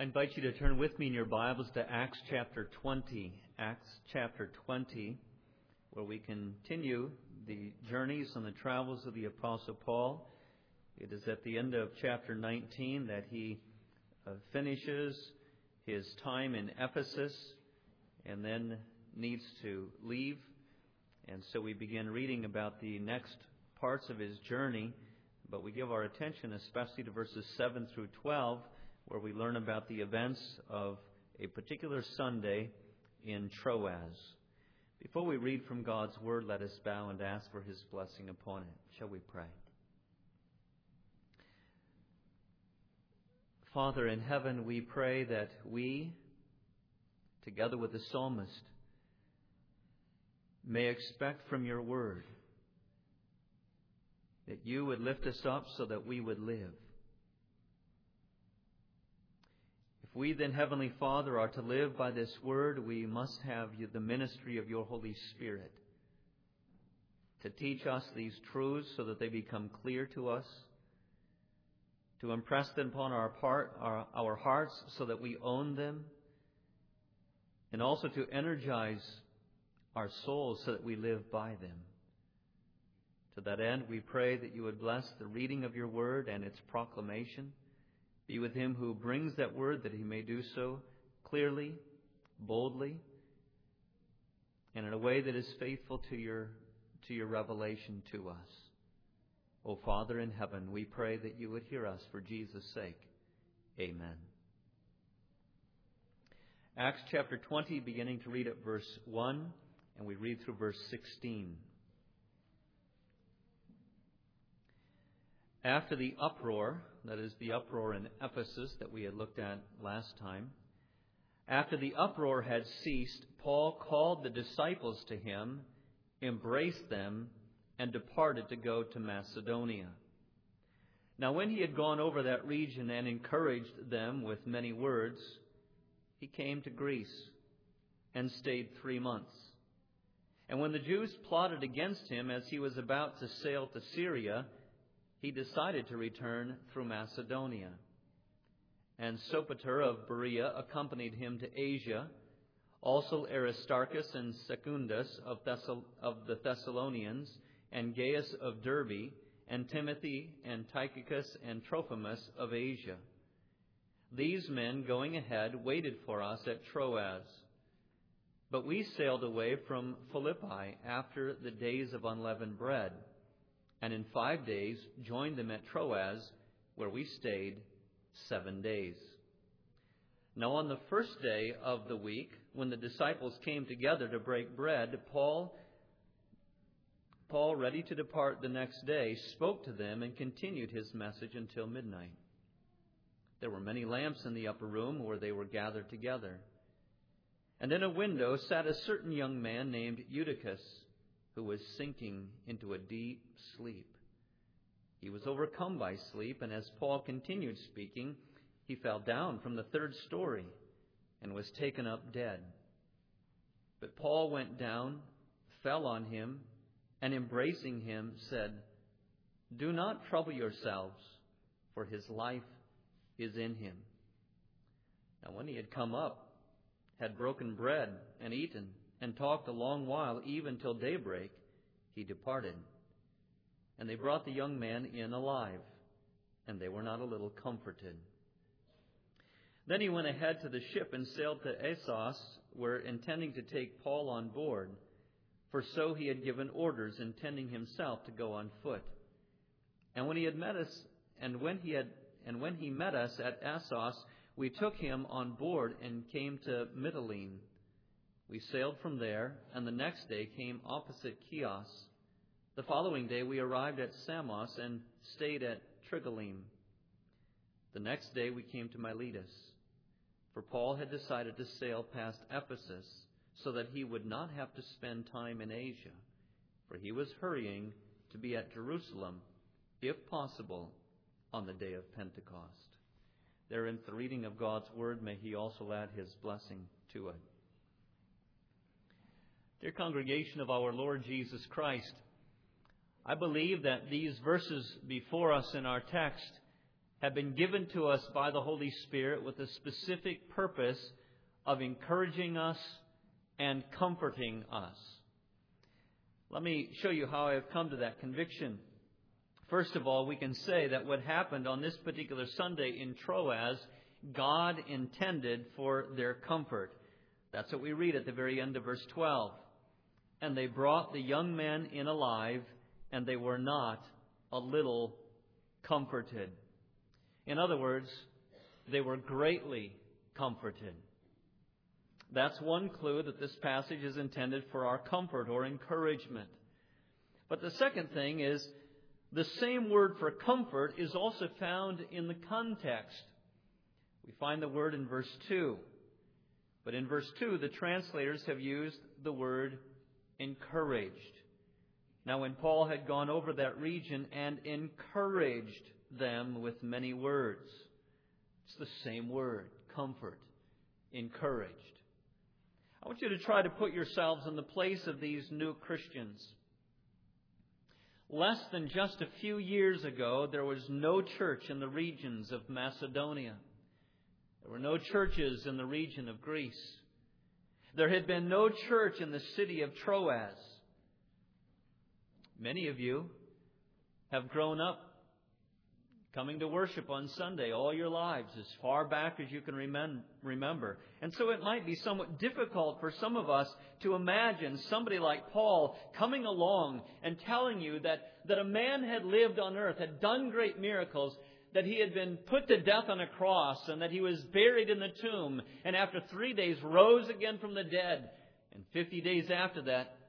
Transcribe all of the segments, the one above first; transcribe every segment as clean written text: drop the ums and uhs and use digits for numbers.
I invite you to turn with me in your Bibles to Acts chapter 20. Acts chapter 20, where we continue the journeys and the travels of the Apostle Paul. It is at the end of chapter 19 that he finishes his time in Ephesus and then needs to leave. And so we begin reading about the next parts of his journey, but we give our attention especially to verses 7 through 12, where we learn about the events of a particular Sunday in Troas. Before we read from God's Word, let us bow and ask for His blessing upon it. Shall we pray? Father in heaven, we pray that we, together with the psalmist, may expect from your Word that you would lift us up so that we would live. If we then, Heavenly Father, are to live by this Word, we must have the ministry of your Holy Spirit to teach us these truths so that they become clear to us, to impress them upon our hearts so that we own them, and also to energize our souls so that we live by them. To that end, we pray that you would bless the reading of your Word and its proclamation. Be with him who brings that word, that he may do so clearly, boldly, and in a way that is faithful to your revelation to us. O Father in heaven, we pray that you would hear us for Jesus' sake. Amen. Acts chapter 20, beginning to read at verse 1, and we read through verse 16. After the uproar, that is the uproar in Ephesus that we had looked at last time, after the uproar had ceased, Paul called the disciples to him, embraced them, and departed to go to Macedonia. Now when he had gone over that region and encouraged them with many words, he came to Greece and stayed 3 months. And when the Jews plotted against him as he was about to sail to Syria, he decided to return through Macedonia. And Sopater of Berea accompanied him to Asia. Also Aristarchus and Secundus of the Thessalonians, and Gaius of Derbe, and Timothy and Tychicus and Trophimus of Asia. These men, going ahead, waited for us at Troas. But we sailed away from Philippi after the days of unleavened bread, and in 5 days joined them at Troas, where we stayed 7 days. Now on the first day of the week, when the disciples came together to break bread, Paul, ready to depart the next day, spoke to them and continued his message until midnight. There were many lamps in the upper room where they were gathered together. And in a window sat a certain young man named Eutychus, who was sinking into a deep sleep. He was overcome by sleep, and as Paul continued speaking, he fell down from the 3rd story and was taken up dead. But Paul went down, fell on him, and embracing him said, "Do not trouble yourselves, for his life is in him." Now when he had come up, had broken bread and eaten, and talked a long while, even till daybreak, he departed. And they brought the young man in alive, and they were not a little comforted. Then he went ahead to the ship and sailed to Assos, where intending to take Paul on board, for so he had given orders, intending himself to go on foot. And when he met us at Assos, we took him on board and came to Mytilene. We sailed from there, and the next day came opposite Chios. The following day we arrived at Samos and stayed at Trigyllium. The next day we came to Miletus, for Paul had decided to sail past Ephesus so that he would not have to spend time in Asia, for he was hurrying to be at Jerusalem, if possible, on the day of Pentecost. There ends the reading of God's Word. May He also add His blessing to it. Dear congregation of our Lord Jesus Christ, I believe that these verses before us in our text have been given to us by the Holy Spirit with a specific purpose of encouraging us and comforting us. Let me show you how I have come to that conviction. First of all, we can say that what happened on this particular Sunday in Troas, God intended for their comfort. That's what we read at the very end of verse 12. And they brought the young men in alive, and they were not a little comforted. In other words, they were greatly comforted. That's one clue that this passage is intended for our comfort or encouragement. But the second thing is, the same word for comfort is also found in the context. We find the word in verse 2. But in verse 2, the translators have used the word encouraged. Now, when Paul had gone over that region and encouraged them with many words, it's the same word, comfort, encouraged. I want you to try to put yourselves in the place of these new Christians. Less than just a few years ago, there was no church in the regions of Macedonia. There were no churches in the region of Greece. There had been no church in the city of Troas. Many of you have grown up coming to worship on Sunday all your lives, as far back as you can remember. And so it might be somewhat difficult for some of us to imagine somebody like Paul coming along and telling you that a man had lived on earth, had done great miracles, that he had been put to death on a cross, and that he was buried in the tomb, and after 3 days rose again from the dead, and 40 days after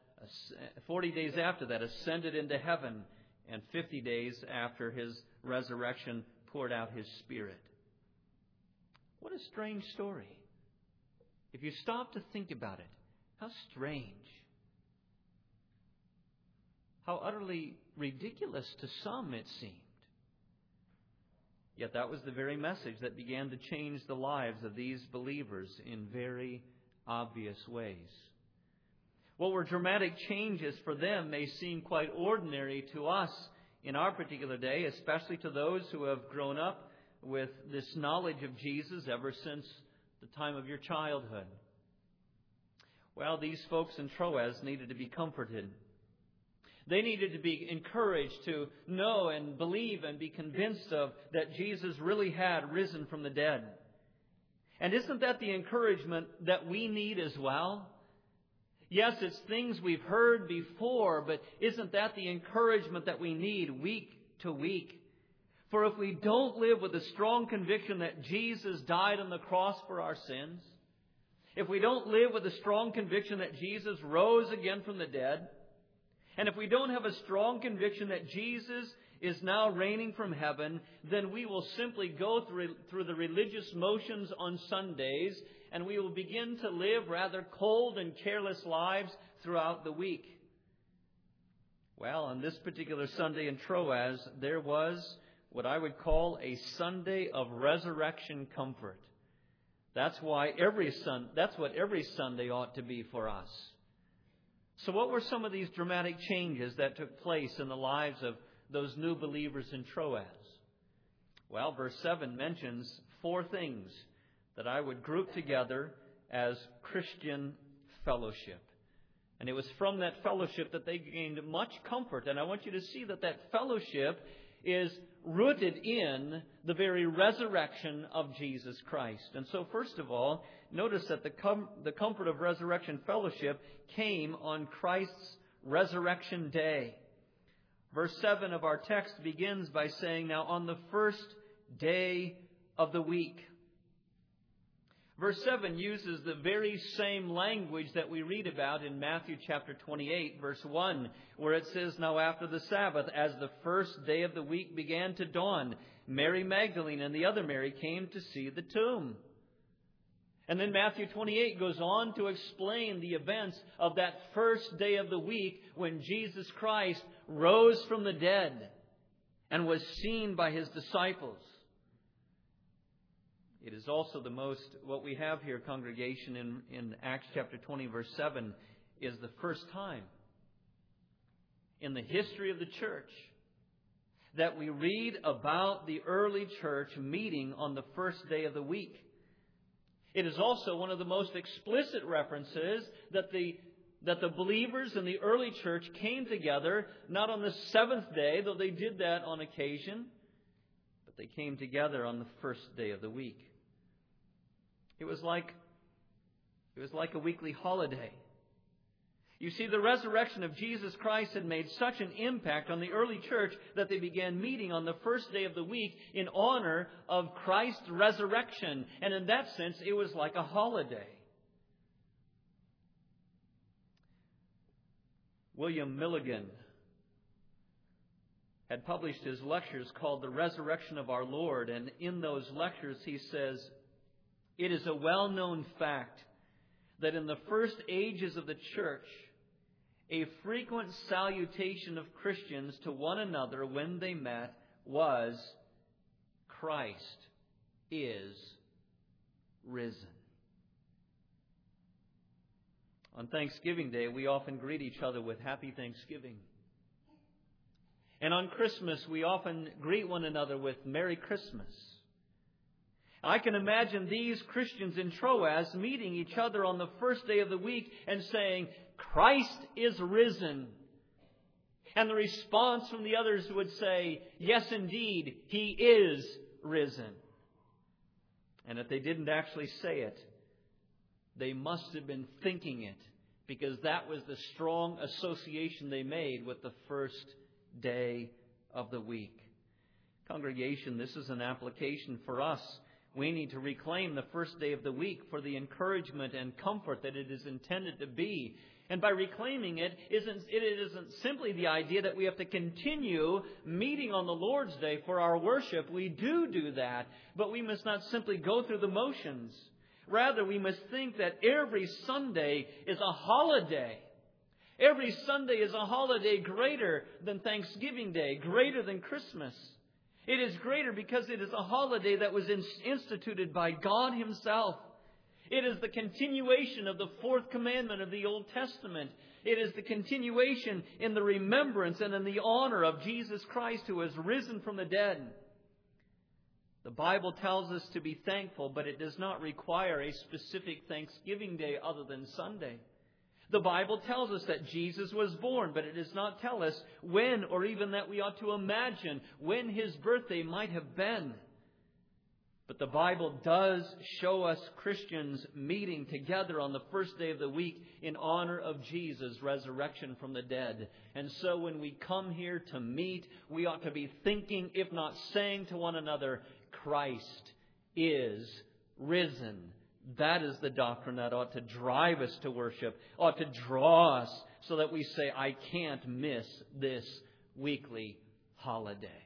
that ascended into heaven, and 50 days after his resurrection poured out his Spirit. What a strange story. If you stop to think about it, how strange. How utterly ridiculous to some it seemed. Yet that was the very message that began to change the lives of these believers in very obvious ways. What were dramatic changes for them may seem quite ordinary to us in our particular day, especially to those who have grown up with this knowledge of Jesus ever since the time of your childhood. Well, these folks in Troas needed to be comforted. They needed to be encouraged to know and believe and be convinced of that Jesus really had risen from the dead. And isn't that the encouragement that we need as well? Yes, it's things we've heard before, but isn't that the encouragement that we need week to week? For if we don't live with a strong conviction that Jesus died on the cross for our sins, if we don't live with a strong conviction that Jesus rose again from the dead, and if we don't have a strong conviction that Jesus is now reigning from heaven, then we will simply go through the religious motions on Sundays, and we will begin to live rather cold and careless lives throughout the week. Well, on this particular Sunday in Troas, there was what I would call a Sunday of resurrection comfort. That's what every Sunday ought to be for us. So what were some of these dramatic changes that took place in the lives of those new believers in Troas? Well, verse 7 mentions 4 things that I would group together as Christian fellowship. And it was from that fellowship that they gained much comfort. And I want you to see that fellowship is rooted in the very resurrection of Jesus Christ. And so, first of all, notice that the comfort of resurrection fellowship came on Christ's resurrection day. Verse 7 of our text begins by saying, now on the first day of the week. Verse 7 uses the very same language that we read about in Matthew chapter 28, verse 1, where it says, now after the Sabbath, as the first day of the week began to dawn, Mary Magdalene and the other Mary came to see the tomb. And then Matthew 28 goes on to explain the events of that first day of the week when Jesus Christ rose from the dead and was seen by his disciples. It is also what we have here, congregation, in Acts chapter 20, verse 7, is the first time in the history of the church that we read about the early church meeting on the first day of the week. It is also one of the most explicit references that the believers in the early church came together, not on the seventh day, though they did that on occasion, but they came together on the first day of the week. It was like a weekly holiday. You see, the resurrection of Jesus Christ had made such an impact on the early church that they began meeting on the first day of the week in honor of Christ's resurrection. And in that sense, it was like a holiday. William Milligan had published his lectures called The Resurrection of Our Lord. And in those lectures, he says, "It is a well-known fact that in the first ages of the church, a frequent salutation of Christians to one another when they met was, 'Christ is risen.'" On Thanksgiving Day, we often greet each other with Happy Thanksgiving. And on Christmas, we often greet one another with Merry Christmas. I can imagine these Christians in Troas meeting each other on the first day of the week and saying, "Christ is risen." And the response from the others would say, "Yes, indeed, He is risen." And if they didn't actually say it, they must have been thinking it, because that was the strong association they made with the first day of the week. Congregation, this is an application for us. We need to reclaim the first day of the week for the encouragement and comfort that it is intended to be. And by reclaiming it isn't simply the idea that we have to continue meeting on the Lord's Day for our worship. We do that, but we must not simply go through the motions. Rather, we must think that every Sunday is a holiday. Every Sunday is a holiday greater than Thanksgiving Day, greater than Christmas. It is greater because it is a holiday that was instituted by God Himself. It is the continuation of the fourth commandment of the Old Testament. It is the continuation in the remembrance and in the honor of Jesus Christ, who has risen from the dead. The Bible tells us to be thankful, but it does not require a specific Thanksgiving Day other than Sunday. The Bible tells us that Jesus was born, but it does not tell us when, or even that we ought to imagine when His birthday might have been. But the Bible does show us Christians meeting together on the first day of the week in honor of Jesus' resurrection from the dead. And so when we come here to meet, we ought to be thinking, if not saying to one another, "Christ is risen." That is the doctrine that ought to drive us to worship, ought to draw us so that we say, "I can't miss this weekly holiday."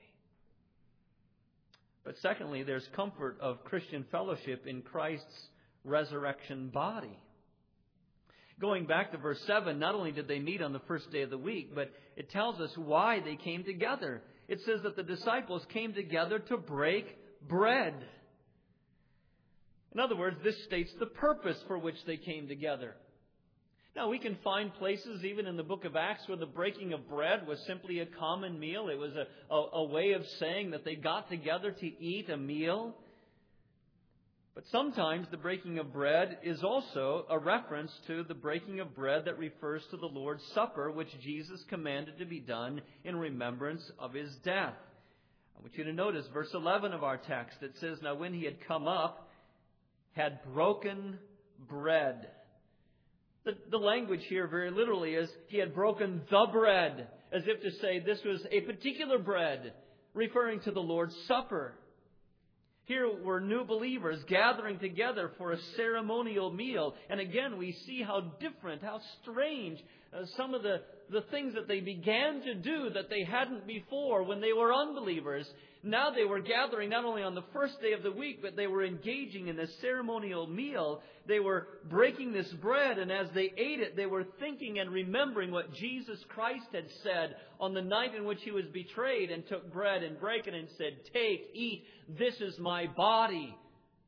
But secondly, there's comfort of Christian fellowship in Christ's resurrection body. Going back to verse 7, not only did they meet on the first day of the week, but it tells us why they came together. It says that the disciples came together to break bread. In other words, this states the purpose for which they came together. Now, we can find places, even in the book of Acts, where the breaking of bread was simply a common meal. It was a way of saying that they got together to eat a meal. But sometimes the breaking of bread is also a reference to the breaking of bread that refers to the Lord's Supper, which Jesus commanded to be done in remembrance of His death. I want you to notice verse 11 of our text. It says, "Now when He had come up, had broken bread." The language here very literally is He had broken the bread, as if to say this was a particular bread, referring to the Lord's Supper. Here were new believers gathering together for a ceremonial meal. And again, we see how different, how strange some of the things that they began to do that they hadn't before when they were unbelievers. Now they were gathering not only on the first day of the week, but they were engaging in a ceremonial meal. They were breaking this bread, and as they ate it, they were thinking and remembering what Jesus Christ had said on the night in which He was betrayed, and took bread and brake it and said, "Take, eat, this is my body."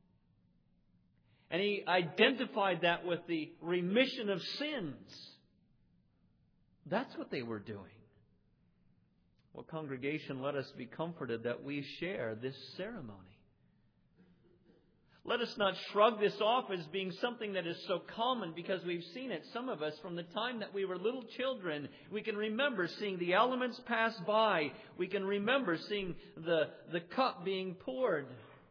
And He identified that with the remission of sins. That's what they were doing. Well, congregation, let us be comforted that we share this ceremony. Let us not shrug this off as being something that is so common, because we've seen it, some of us, from the time that we were little children. We can remember seeing the elements pass by. We can remember seeing the cup being poured.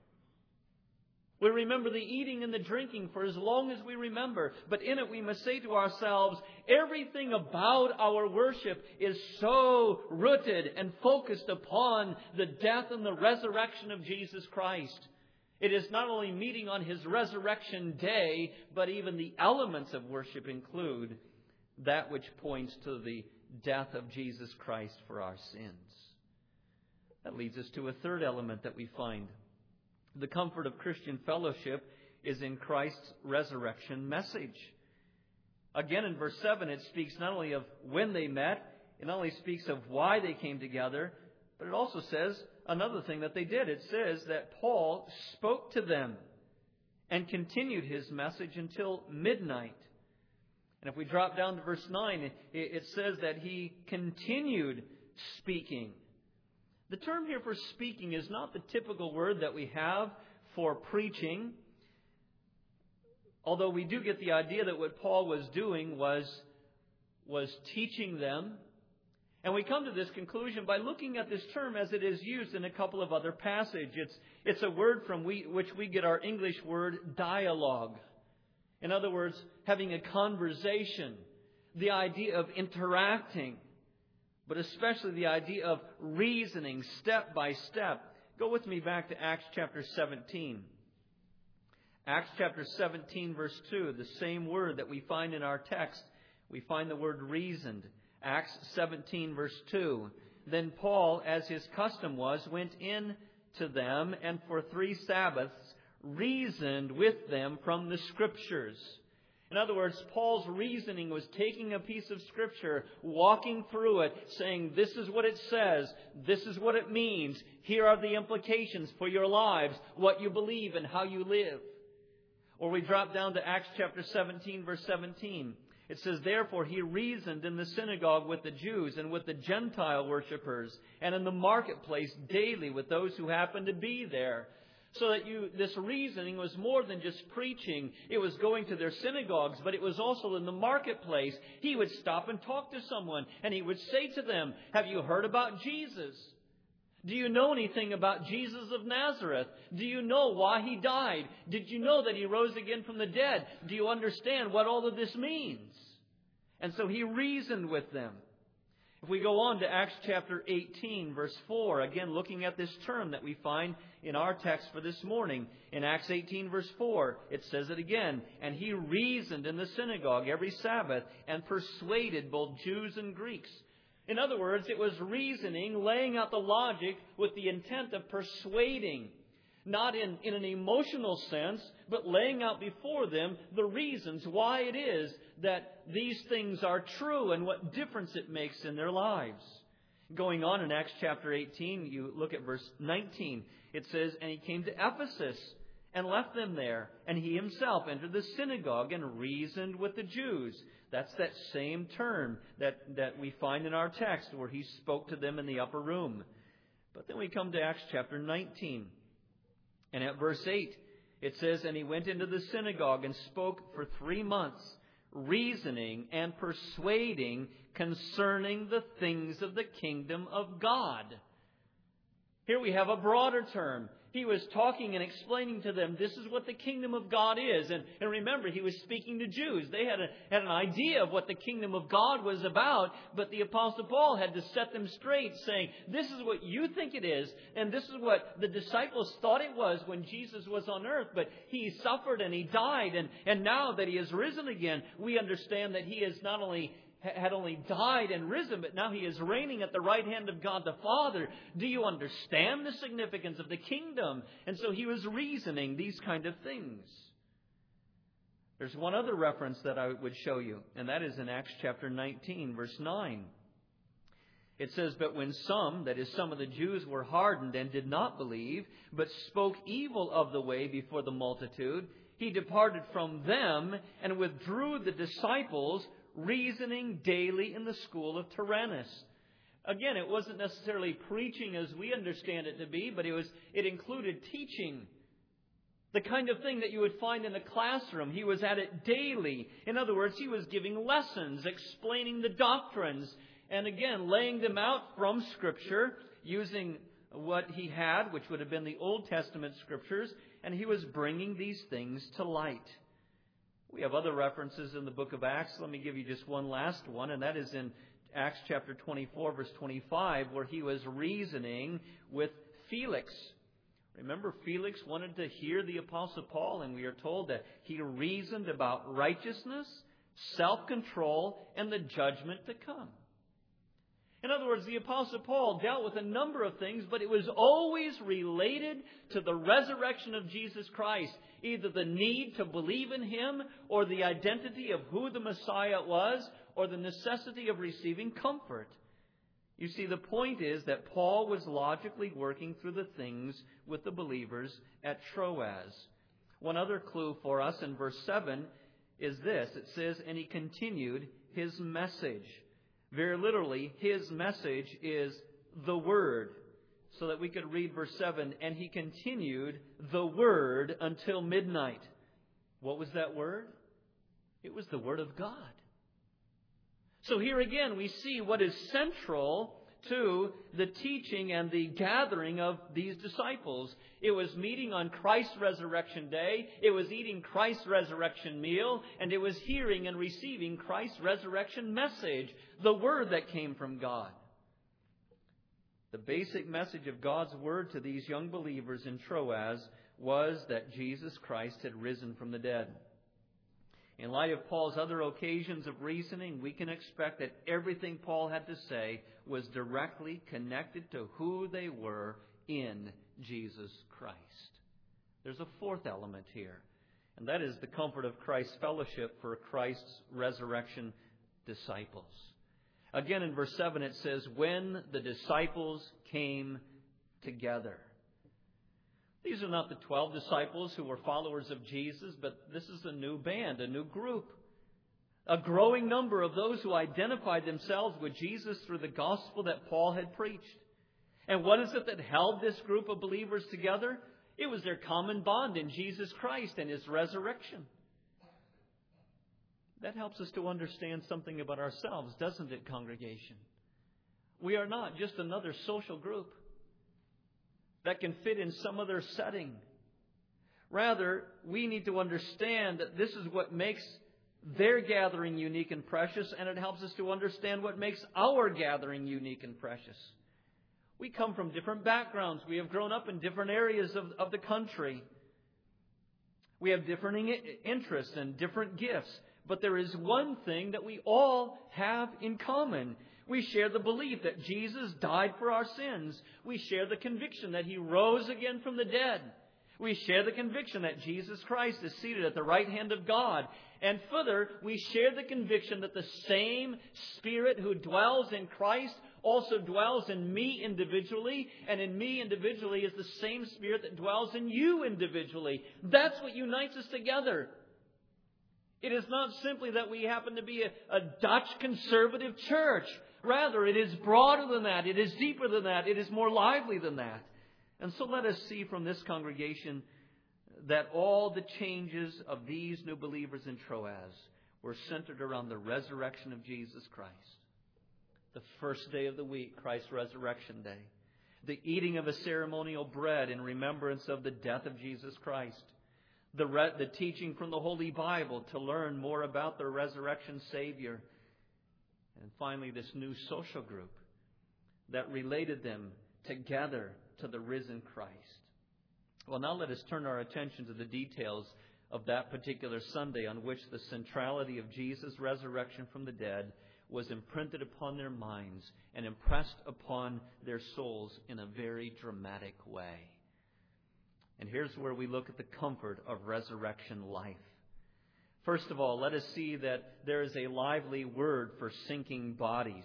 We remember the eating and the drinking for as long as we remember. But in it we must say to ourselves, everything about our worship is so rooted and focused upon the death and the resurrection of Jesus Christ. It is not only meeting on His resurrection day, but even the elements of worship include that which points to the death of Jesus Christ for our sins. That leads us to a third element that we find. The comfort of Christian fellowship is in Christ's resurrection message. Again, in verse 7, it speaks not only of when they met, it not only speaks of why they came together, but it also says another thing that they did. It says that Paul spoke to them and continued his message until midnight. And if we drop down to verse 9, it says that he continued speaking. The term here for speaking is not the typical word that we have for preaching, although we do get the idea that what Paul was doing was teaching them. And we come to this conclusion by looking at this term as it is used in a couple of other passages. It's a word from which we get our English word dialogue. In other words, having a conversation, the idea of interacting, but especially the idea of reasoning step by step. Go with me back to Acts chapter 17. Acts chapter 17, verse 2, the same word that we find in our text. We find the word reasoned. Acts 17, verse 2. Then Paul, as his custom was, went in to them and for 3 Sabbaths reasoned with them from the Scriptures. In other words, Paul's reasoning was taking a piece of Scripture, walking through it, saying, this is what it says, this is what it means, here are the implications for your lives, what you believe and how you live. Or we drop down to Acts chapter 17, verse 17. It says, therefore he reasoned in the synagogue with the Jews and with the Gentile worshippers, and in the marketplace daily with those who happened to be there. So that this reasoning was more than just preaching. It was going to their synagogues, but it was also in the marketplace. He would stop and talk to someone, and he would say to them, have you heard about Jesus? Do you know anything about Jesus of Nazareth? Do you know why He died? Did you know that He rose again from the dead? Do you understand what all of this means? And so he reasoned with them. If we go on to Acts chapter 18, verse 4, again looking at this term that we find in our text for this morning. In Acts 18, verse 4, it says it again. And he reasoned in the synagogue every Sabbath and persuaded both Jews and Greeks. In other words, it was reasoning, laying out the logic with the intent of persuading. Not in an emotional sense, but laying out before them the reasons why it is that these things are true and what difference it makes in their lives. Going on in Acts chapter 18, you look at verse 19. It says, and he came to Ephesus and left them there. And he himself entered the synagogue and reasoned with the Jews. That's that same term that we find in our text where he spoke to them in the upper room. But then we come to Acts chapter 19. And at verse 8, it says, and he went into the synagogue and spoke for 3 months, reasoning and persuading concerning the things of the kingdom of God. Here we have a broader term. He was talking and explaining to them, this is what the kingdom of God is. And remember, he was speaking to Jews. They had an idea of what the kingdom of God was about, but the Apostle Paul had to set them straight, saying, this is what you think it is, and this is what the disciples thought it was when Jesus was on earth. But he suffered and he died, and now that he has risen again, we understand that he is not only had only died and risen, but now he is reigning at the right hand of God the Father. Do you understand the significance of the kingdom? And so he was reasoning these kind of things. There's one other reference that I would show you, and that is in Acts chapter 19, verse 9. It says, but when some, that is some of the Jews, were hardened and did not believe, but spoke evil of the way before the multitude, he departed from them and withdrew the disciples, reasoning daily in the school of Tyrannus. Again, it wasn't necessarily preaching as we understand it to be, but it included teaching. The kind of thing that you would find in a classroom. He was at it daily. In other words, he was giving lessons, explaining the doctrines, and again, laying them out from Scripture, using what he had, which would have been the Old Testament Scriptures, and he was bringing these things to light. We have other references in the book of Acts. Let me give you just one last one, and that is in Acts chapter 24, verse 25, where he was reasoning with Felix. Remember, Felix wanted to hear the Apostle Paul, and we are told that he reasoned about righteousness, self-control, and the judgment to come. In other words, the Apostle Paul dealt with a number of things, but it was always related to the resurrection of Jesus Christ. Either the need to believe in Him, or the identity of who the Messiah was, or the necessity of receiving comfort. You see, the point is that Paul was logically working through the things with the believers at Troas. One other clue for us in verse 7 is this. It says, and he continued his message. Very literally, his message is the Word. So that we could read verse 7, and he continued the Word until midnight. What was that Word? It was the Word of God. So here again, we see what is central to the teaching and the gathering of these disciples. It was meeting on Christ's resurrection day. It was eating Christ's resurrection meal. And it was hearing and receiving Christ's resurrection message, the Word that came from God. The basic message of God's Word to these young believers in Troas was that Jesus Christ had risen from the dead. In light of Paul's other occasions of reasoning, we can expect that everything Paul had to say was directly connected to who they were in Jesus Christ. There's a fourth element here, and that is the comfort of Christ's fellowship for Christ's resurrection disciples. Again, in verse 7 it says, when the disciples came together. These are not the 12 disciples who were followers of Jesus, but this is a new band, a new group. A growing number of those who identified themselves with Jesus through the gospel that Paul had preached. And what is it that held this group of believers together? It was their common bond in Jesus Christ and His resurrection. That helps us to understand something about ourselves, doesn't it, congregation? We are not just another social group that can fit in some other setting. Rather, we need to understand that this is what makes their gathering unique and precious, and it helps us to understand what makes our gathering unique and precious. We come from different backgrounds. We have grown up in different areas of the country. We have different interests and different gifts. But there is one thing that we all have in common. We share the belief that Jesus died for our sins. We share the conviction that He rose again from the dead. We share the conviction that Jesus Christ is seated at the right hand of God. And further, we share the conviction that the same Spirit who dwells in Christ also dwells in me individually. And in me individually is the same Spirit that dwells in you individually. That's what unites us together. It is not simply that we happen to be a Dutch conservative church. Rather, it is broader than that. It is deeper than that. It is more lively than that. And so let us see from this congregation that all the changes of these new believers in Troas were centered around the resurrection of Jesus Christ. The first day of the week, Christ's resurrection day. The eating of a ceremonial bread in remembrance of the death of Jesus Christ. The teaching from the Holy Bible to learn more about the resurrection Savior. And finally, this new social group that related them together to the risen Christ. Well, now let us turn our attention to the details of that particular Sunday on which the centrality of Jesus' resurrection from the dead was imprinted upon their minds and impressed upon their souls in a very dramatic way. And here's where we look at the comfort of resurrection life. First of all, let us see that there is a lively word for sinking bodies.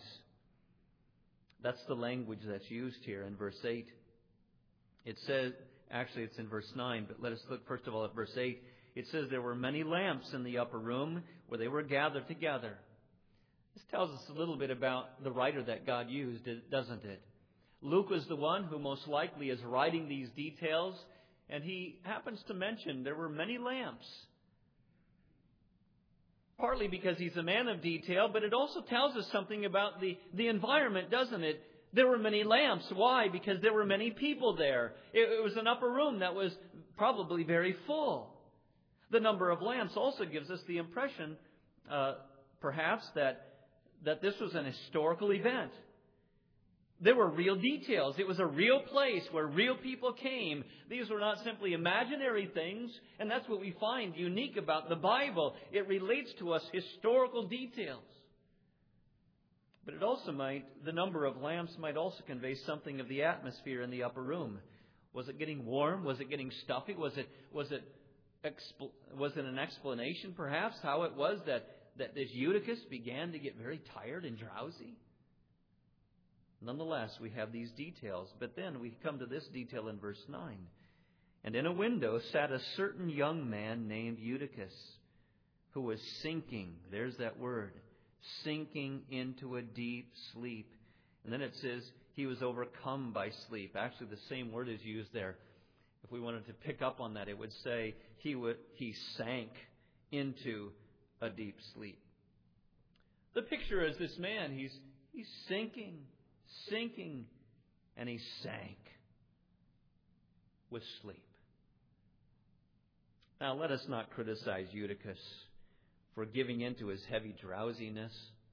That's the language that's used here in verse 8. It says, actually it's in verse 9, but let us look first of all at verse 8. It says there were many lamps in the upper room where they were gathered together. This tells us a little bit about the writer that God used, doesn't it? Luke was the one who most likely is writing these details, and he happens to mention there were many lamps. Partly because he's a man of detail, but it also tells us something about the environment, doesn't it? There were many lamps. Why? Because there were many people there. It was an upper room that was probably very full. The number of lamps also gives us the impression, perhaps, that this was an historical event. There were real details. It was a real place where real people came. These were not simply imaginary things, and that's what we find unique about the Bible. It relates to us historical details. But the number of lamps might also convey something of the atmosphere in the upper room. Was it getting warm? Was it getting stuffy? Was it an explanation, perhaps, how it was that this Eutychus began to get very tired and drowsy? Nonetheless, we have these details. But then we come to this detail in verse 9. And in a window sat a certain young man named Eutychus, who was sinking, there's that word, sinking into a deep sleep. And then it says he was overcome by sleep. Actually, the same word is used there. If we wanted to pick up on that, it would say he sank into a deep sleep. The picture is this man, he's sinking, and he sank with sleep. Now, let us not criticize Eutychus for giving in to his heavy drowsiness.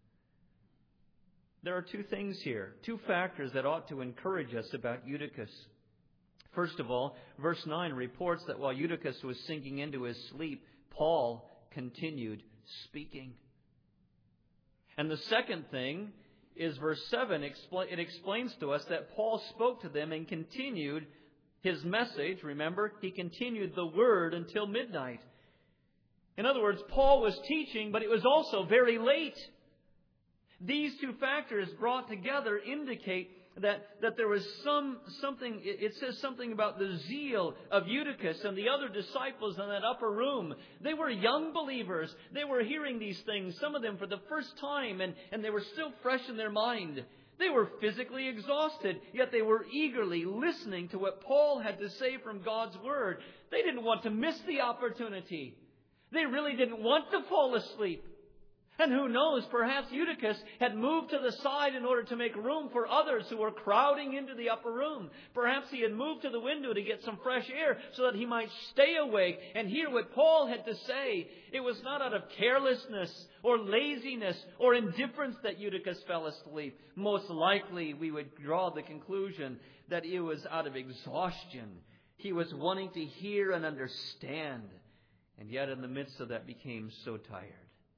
There are two things here, two factors that ought to encourage us about Eutychus. First of all, verse 9 reports that while Eutychus was sinking into his sleep, Paul continued speaking. And the second thing is verse 7. It explains to us that Paul spoke to them and continued his message. Remember, he continued the word until midnight. In other words, Paul was teaching, but it was also very late. These two factors brought together indicate that there was something, it says something about the zeal of Eutychus and the other disciples in that upper room. They were young believers. They were hearing these things, some of them for the first time, and they were still fresh in their mind. They were physically exhausted, yet they were eagerly listening to what Paul had to say from God's Word. They didn't want to miss the opportunity. They really didn't want to fall asleep. And who knows, perhaps Eutychus had moved to the side in order to make room for others who were crowding into the upper room. Perhaps he had moved to the window to get some fresh air so that he might stay awake and hear what Paul had to say. It was not out of carelessness or laziness or indifference that Eutychus fell asleep. Most likely we would draw the conclusion that it was out of exhaustion. He was wanting to hear and understand, and yet in the midst of that became so tired.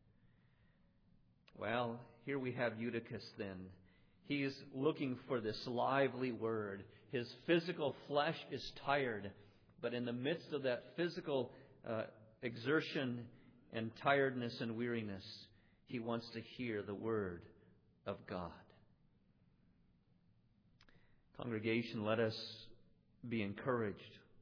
Well, here we have Eutychus then. He is looking for this lively word. His physical flesh is tired, but in the midst of that physical exertion and tiredness and weariness, he wants to hear the word of God. Congregation, let us be encouraged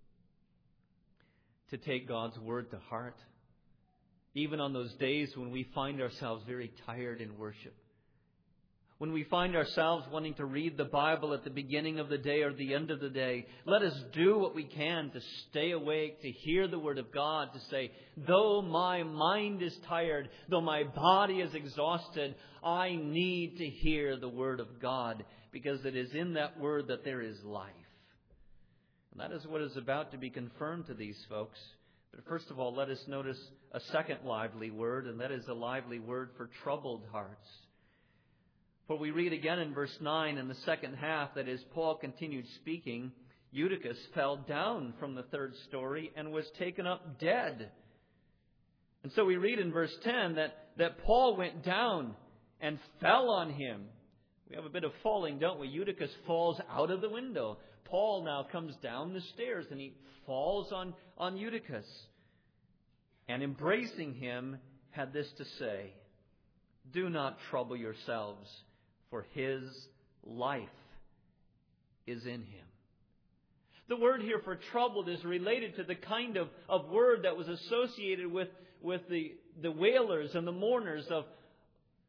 to take God's word to heart. Even on those days when we find ourselves very tired in worship. When we find ourselves wanting to read the Bible at the beginning of the day or the end of the day, let us do what we can to stay awake, to hear the Word of God, to say, though my mind is tired, though my body is exhausted, I need to hear the Word of God, because it is in that Word that there is life. And that is what is about to be confirmed to these folks. But first of all, let us notice a second lively word, and that is a lively word for troubled hearts. For we read again in verse 9 in the second half that as Paul continued speaking, Eutychus fell down from the third story and was taken up dead. And so we read in verse 10 that Paul went down and fell on him. We have a bit of falling, don't we? Eutychus falls out of the window. Paul now comes down the stairs and he falls on Eutychus. And embracing him, had this to say, do not trouble yourselves, for his life is in him. The word here for troubled is related to the kind of word that was associated with the wailers and the mourners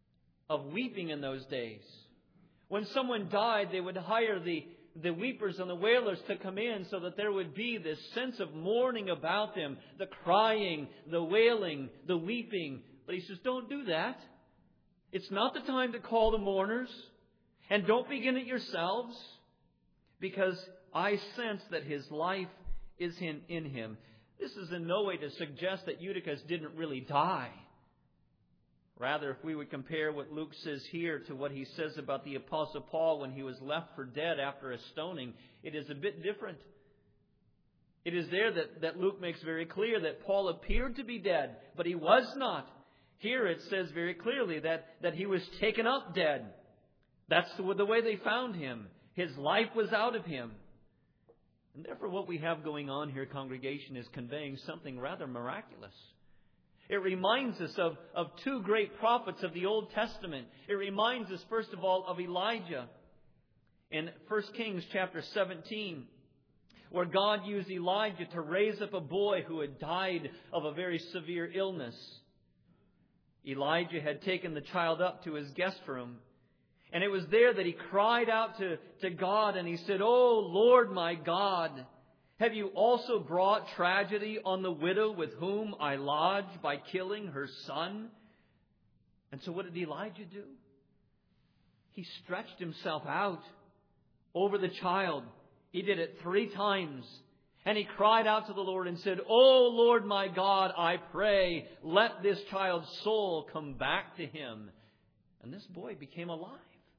of weeping in those days. When someone died, they would hire the weepers and the wailers to come in so that there would be this sense of mourning about them, the crying, the wailing, the weeping. But he says, don't do that. It's not the time to call the mourners. And don't begin it yourselves, because I sense that his life is in him. This is in no way to suggest that Eutychus didn't really die. Rather, if we would compare what Luke says here to what he says about the Apostle Paul when he was left for dead after a stoning, it is a bit different. It is there that Luke makes very clear that Paul appeared to be dead, but he was not. Here it says very clearly that he was taken up dead. That's the way they found him. His life was out of him. And therefore what we have going on here, congregation, is conveying something rather miraculous. It reminds us of two great prophets of the Old Testament. It reminds us, first of all, of Elijah. In 1 Kings chapter 17, where God used Elijah to raise up a boy who had died of a very severe illness. Elijah had taken the child up to his guest room. And it was there that he cried out to God and he said, "Oh, Lord my God, have you also brought tragedy on the widow with whom I lodge by killing her son?" And so what did Elijah do? He stretched himself out over the child. He did it 3 times. And he cried out to the Lord and said, "Oh, Lord my God, I pray, let this child's soul come back to him." And this boy became alive.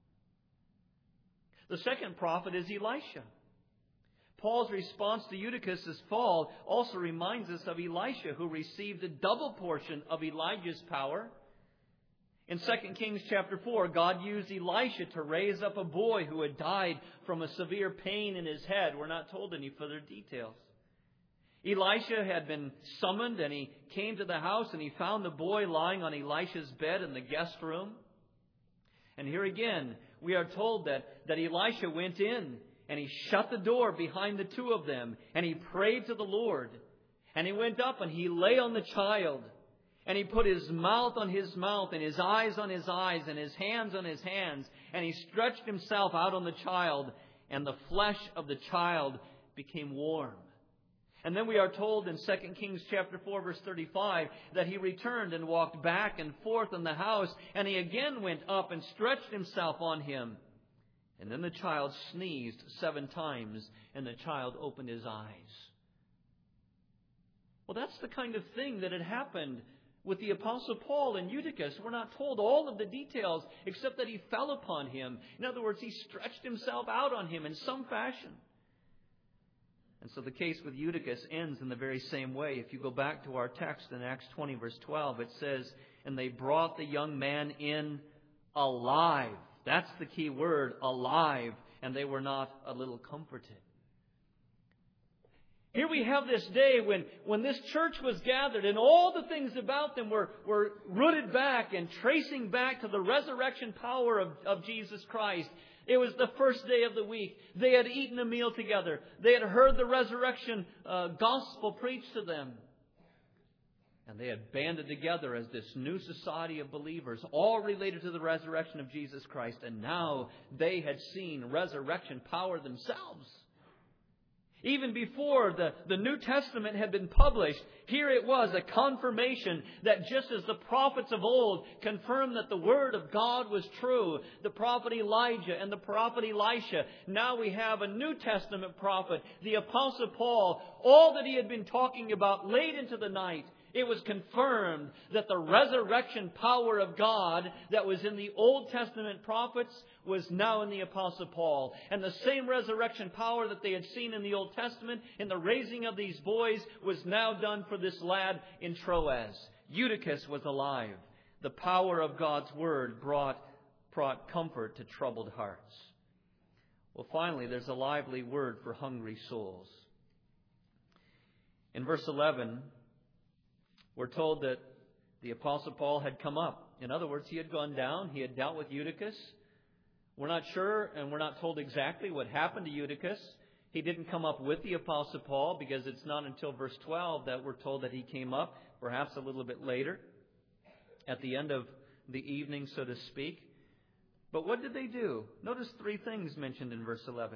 The second prophet is Elisha. Paul's response to Eutychus' fall also reminds us of Elisha, who received a double portion of Elijah's power. In 2 Kings chapter 4, God used Elisha to raise up a boy who had died from a severe pain in his head. We're not told any further details. Elisha had been summoned and he came to the house and he found the boy lying on Elisha's bed in the guest room. And here again, we are told that Elisha went in and he shut the door behind the two of them and he prayed to the Lord. And he went up and he lay on the child. And he put his mouth on his mouth and his eyes on his eyes and his hands on his hands. And he stretched himself out on the child. And the flesh of the child became warm. And then we are told in 2 Kings chapter 4 verse 35 that he returned and walked back and forth in the house. And he again went up and stretched himself on him. And then the child sneezed 7 times and the child opened his eyes. Well, that's the kind of thing that had happened with the Apostle Paul and Eutychus. We're not told all of the details except that he fell upon him. In other words, he stretched himself out on him in some fashion. And so the case with Eutychus ends in the very same way. If you go back to our text in Acts 20 verse 12, it says, "And they brought the young man in alive." That's the key word, alive. And they were not a little comforted. Here we have this day when this church was gathered and all the things about them were rooted back and tracing back to the resurrection power of Jesus Christ. It was the first day of the week. They had eaten a meal together. They had heard the resurrection gospel preached to them. And they had banded together as this new society of believers, all related to the resurrection of Jesus Christ. And now they had seen resurrection power themselves. Even before the New Testament had been published, here it was a confirmation that just as the prophets of old confirmed that the Word of God was true, the prophet Elijah and the prophet Elisha, now we have a New Testament prophet, the Apostle Paul, all that he had been talking about late into the night. It was confirmed that the resurrection power of God that was in the Old Testament prophets was now in the Apostle Paul. And the same resurrection power that they had seen in the Old Testament in the raising of these boys was now done for this lad in Troas. Eutychus was alive. The power of God's Word brought comfort to troubled hearts. Well, finally, there's a lively word for hungry souls. In verse 11, we're told that the Apostle Paul had come up. In other words, he had gone down. He had dealt with Eutychus. We're not sure, and we're not told exactly what happened to Eutychus. He didn't come up with the Apostle Paul, because it's not until verse 12 that we're told that he came up, perhaps a little bit later. At the end of the evening, so to speak. But what did they do? Notice three things mentioned in verse 11.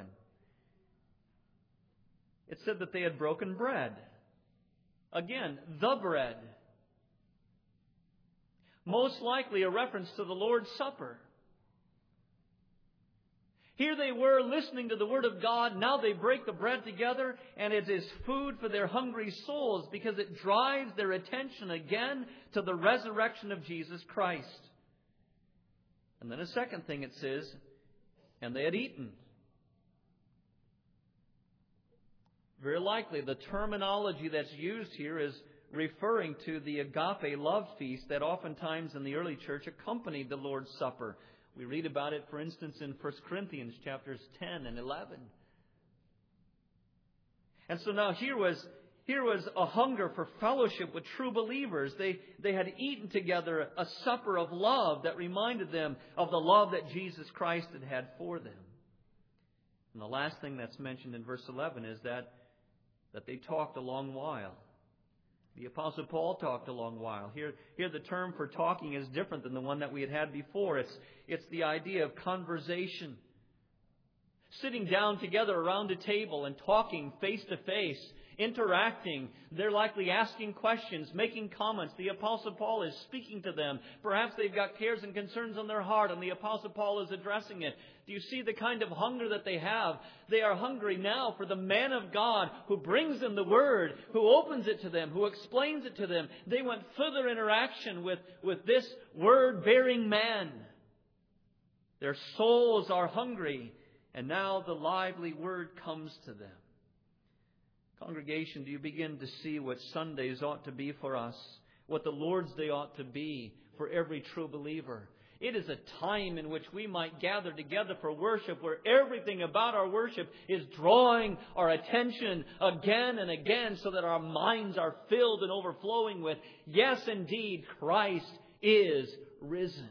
It said that they had broken bread. Again, the bread. Most likely a reference to the Lord's Supper. Here they were listening to the Word of God. Now they break the bread together, and it is food for their hungry souls because it drives their attention again to the resurrection of Jesus Christ. And then a second thing it says, and they had eaten. Very likely the terminology that's used here is referring to the agape love feast that oftentimes in the early church accompanied the Lord's Supper. We read about it, for instance, in 1 Corinthians chapters 10 and 11. And so now here was a hunger for fellowship with true believers. They had eaten together a supper of love that reminded them of the love that Jesus Christ had for them. And the last thing that's mentioned in verse 11 is that they talked a long while. The Apostle Paul talked a long while. Here the term for talking is different than the one that we had before. It's the idea of conversation. Sitting down together around a table and talking face to face, interacting. They're likely asking questions, making comments. The Apostle Paul is speaking to them. Perhaps they've got cares and concerns on their heart, and the Apostle Paul is addressing it. Do you see the kind of hunger that they have? They are hungry now for the man of God who brings them the Word, who opens it to them, who explains it to them. They want further interaction with this Word-bearing man. Their souls are hungry, and now the lively Word comes to them. Congregation, do you begin to see what Sundays ought to be for us? What the Lord's Day ought to be for every true believer? It is a time in which we might gather together for worship, where everything about our worship is drawing our attention again and again so that our minds are filled and overflowing with, yes, indeed, Christ is risen.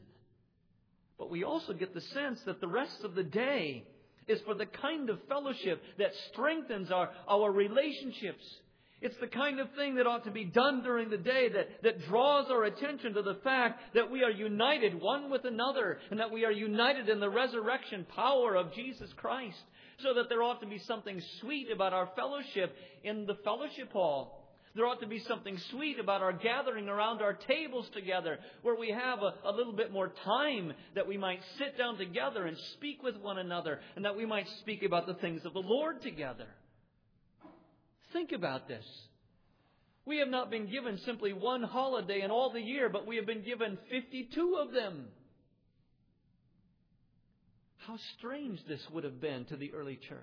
But we also get the sense that the rest of the day is for the kind of fellowship that strengthens our relationships. It's the kind of thing that ought to be done during the day that draws our attention to the fact that we are united one with another and that we are united in the resurrection power of Jesus Christ. So that there ought to be something sweet about our fellowship in the fellowship hall. There ought to be something sweet about our gathering around our tables together, where we have a little bit more time that we might sit down together and speak with one another, and that we might speak about the things of the Lord together. Think about this. We have not been given simply one holiday in all the year, but we have been given 52 of them. How strange this would have been to the early church.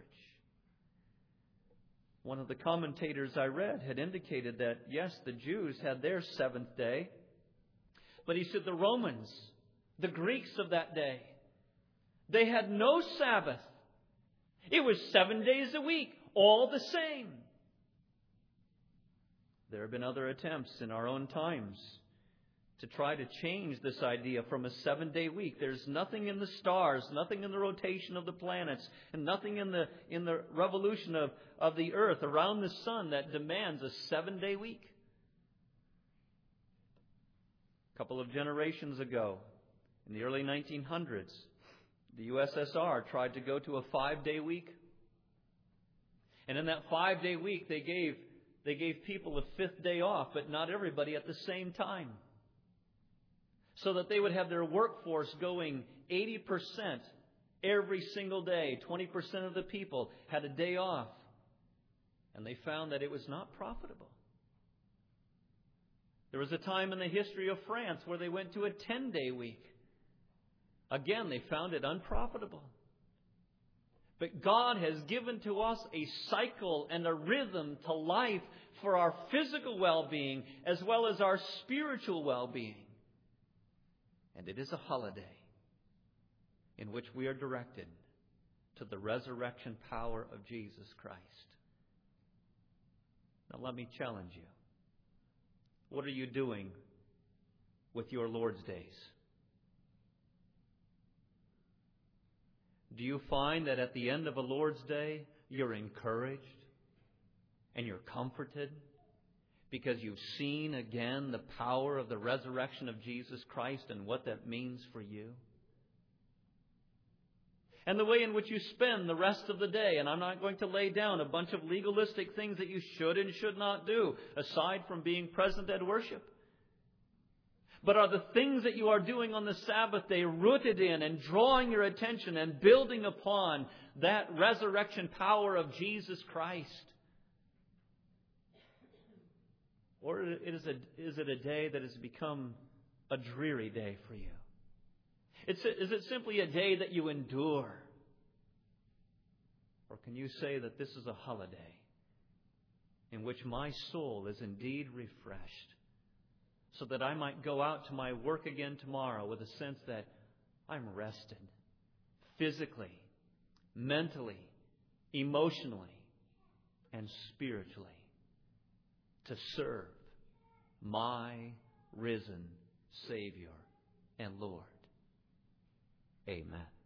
One of the commentators I read had indicated that, yes, the Jews had their seventh day, but he said the Romans, the Greeks of that day, they had no Sabbath. It was 7 days a week, all the same. There have been other attempts in our own times to try to change this idea from a 7-day week. There's nothing in the stars, nothing in the rotation of the planets, and nothing in the revolution of the earth around the sun that demands a 7-day week. A couple of generations ago, in the early 1900s, the USSR tried to go to a 5-day week. And in that 5-day week, they gave people a 5th day off, but not everybody at the same time. So that they would have their workforce going 80% every single day. 20% of the people had a day off. And they found that it was not profitable. There was a time in the history of France where they went to a 10-day week. Again, they found it unprofitable. But God has given to us a cycle and a rhythm to life for our physical well-being as well as our spiritual well-being. And it is a holiday in which we are directed to the resurrection power of Jesus Christ. Now let me challenge you. What are you doing with your Lord's days? Do you find that at the end of a Lord's Day, you're encouraged and you're comforted because you've seen again the power of the resurrection of Jesus Christ and what that means for you? And the way in which you spend the rest of the day. And I'm not going to lay down a bunch of legalistic things that you should and should not do, aside from being present at worship. But are the things that you are doing on the Sabbath day rooted in and drawing your attention and building upon that resurrection power of Jesus Christ? Or is it a day that has become a dreary day for you? Is it simply a day that you endure? Or can you say that this is a holiday in which my soul is indeed refreshed, so that I might go out to my work again tomorrow with a sense that I'm rested, physically, mentally, emotionally, and spiritually, to serve my risen Savior and Lord. Amen.